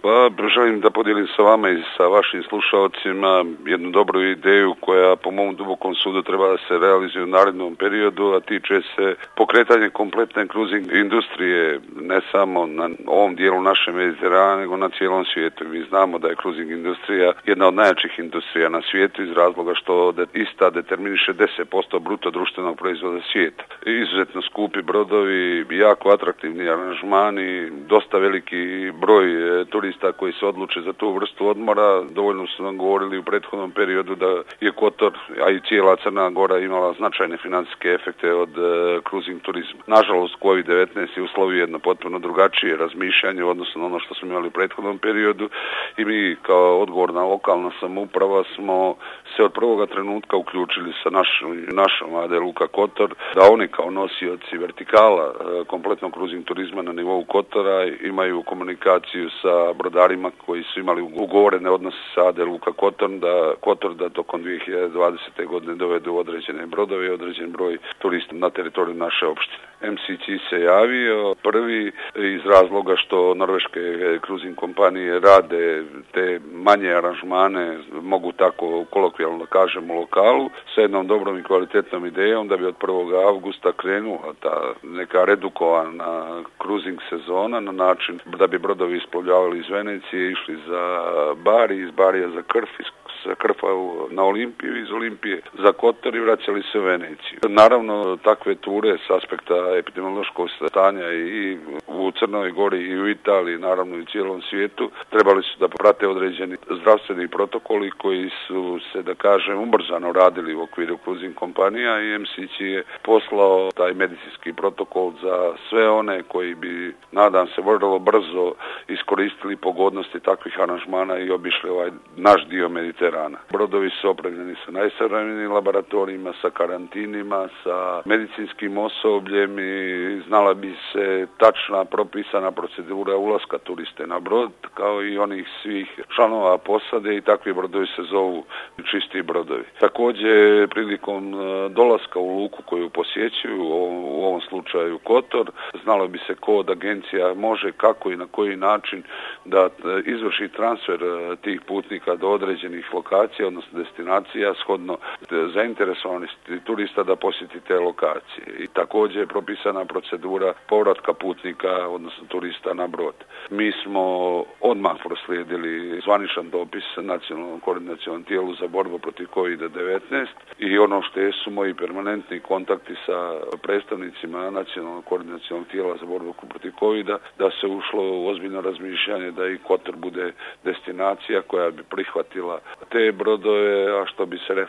Pa želim da podijelim sa vama i sa vašim slušalcima jednu dobru ideju koja po mom dubokom sudu treba da se realizuje u narednom periodu, a tiče se pokretanje kompletne kruzing industrije, ne samo na ovom dijelu naše Mediterana, nego na cijelom svijetu. Mi znamo da je kruzing industrija jedna od najjačih industrija na svijetu iz razloga što ista determiniše 10% bruto društvenog proizvoda svijeta. Izuzetno skupi brodovi, jako atraktivni aranžmani, dosta veliki broj turista koji se odluče za tu vrstu odmora. Dovoljno su nam govorili u prethodnom periodu da je Kotor, a i cijela Crna Gora imala značajne financijske efekte od kruzing turizma. Nažalost, COVID-19 je uslovio jedno potpuno drugačije razmišljanje u odnosu na ono što smo imali u prethodnom periodu i mi kao odgovorna lokalna samouprava smo se od prvoga trenutka uključili sa našom AD Luka Kotor, da oni kao nosioci vertikala kompletnog kruzing turizma na nivou Kotora imaju komunikaciju sa brodarima koji su imali ugovorene odnose sa AD Luka Kotor da tokom 2020. godine dovedu određene brodove i određen broj turista na teritoriju naše opštine. MCC se javio prvi iz razloga što norveške kruzing kompanije rade te manje aranžmane, mogu tako kolokvijalno da kažem, u lokalu, sa jednom dobrom i kvalitetnom idejom da bi od 1. avgusta krenula ta neka redukovana kruzing sezona na način da bi brodovi isplovljavali iz Venecije, išli za Bari, iz Barija za Krf, sa Krfa na Olimpiju, iz Olimpije za Kotor i vraćali se u Veneciju. Naravno, takve ture s aspekta epidemiološkog stanja i u Crnoj Gori i u Italiji, naravno i u cijelom svijetu, trebali su da prate određeni zdravstveni protokoli koji su se, da kažem, ubrzano radili u okviru kruzing kompanija i MCC je poslao taj medicinski protokol za sve one koji bi, nadam se, vrlo brzo iskoristili pogodnosti takvih aranžmana i obišli ovaj naš dio Mediterana. Brodovi su opremljeni sa najsavremenijim laboratorijima, sa karantinima, sa medicinskim osobljem i znala bi se tačna propisana procedura ulaska turiste na brod, kao i onih svih članova posade i takvi brodovi se zovu čisti brodovi. Također, prilikom dolaska u luku koju posjećuju, u ovom slučaju Kotor, znalo bi se ko od agencija može, kako i na koji način da izvrši transfer tih putnika do određenih lokacija, odnosno destinacija, shodno zainteresovanosti turista da posjeti te lokacije. I također je propisana procedura povratka putnika, odnosno turista na brod. Mi smo odmah proslijedili zvaničan dopis nacionalnom koordinacionom tijelu za borbu protiv COVID-19 i ono što su moji permanentni kontakti sa predstavnicima nacionalnog koordinacionog tijela za borbu protiv COVID-a, da se ušlo u ozbiljno razmišljanje da i Kotor bude destinacija koja bi prihvatila te brodove, a što bi se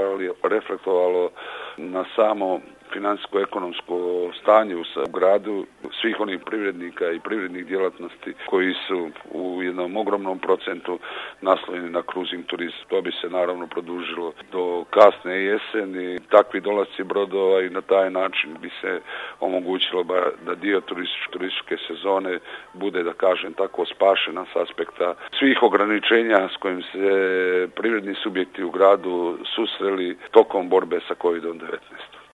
reflektovalo na samo financijsko-ekonomsko stanje u gradu svih onih privrednika i privrednih djelatnosti koji su u jednom ogromnom procentu naslonjeni na kruzing turizam. To bi se naravno produžilo do kasne jeseni. Takvi dolasci brodova i na taj način bi se omogućilo da dio turističke sezone bude, da kažem tako, spašena s aspekta svih ograničenja s kojim se privredni subjekti u gradu susreli tokom borbe sa COVID-19.